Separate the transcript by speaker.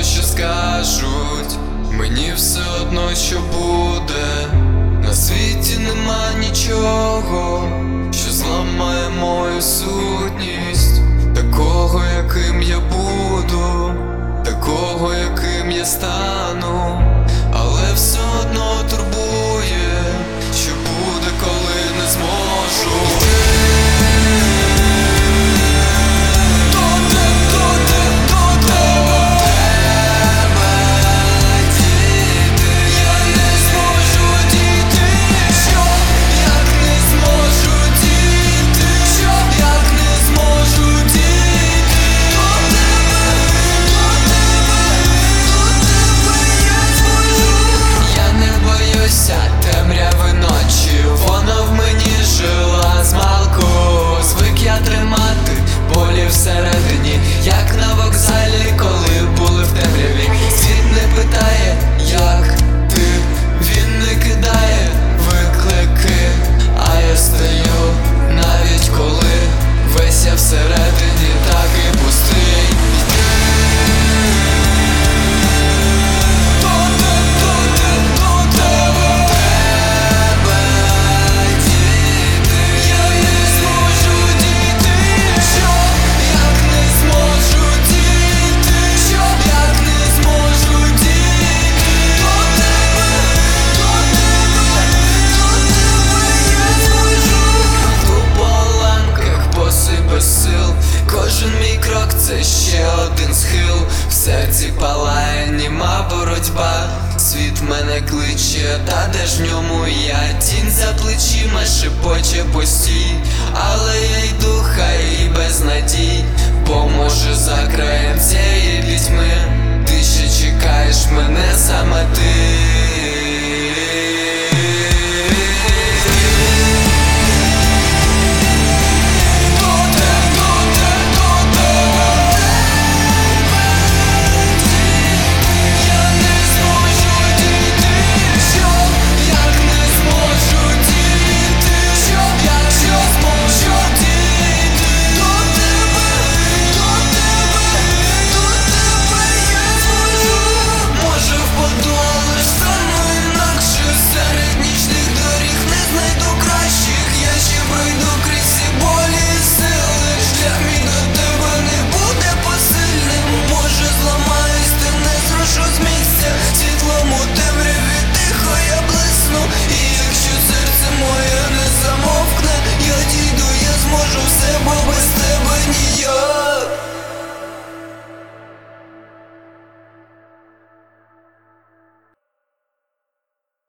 Speaker 1: що скажуть, мені все одно, що буде. На світі нема нічого, що зламає мою сутність. Такого, яким я буду, такого, яким я стану. Але все одно турбує, що буде, коли не зможу. Темряви ночі, вона в мені жила змалку. Звик я тримати болі всередині, як на вокзалі, коли були в темряві. Світ не питає, як ти, він не кидає виклики, а я стою, навіть коли весь я всередині так і пустий. Кожен мій крок – це ще один схил. В серці палає німа боротьба. Світ мене кличе, та де ж в ньому я? Тінь за плечима шепоче постій, але я йду, хай і без надій, бо може за краєм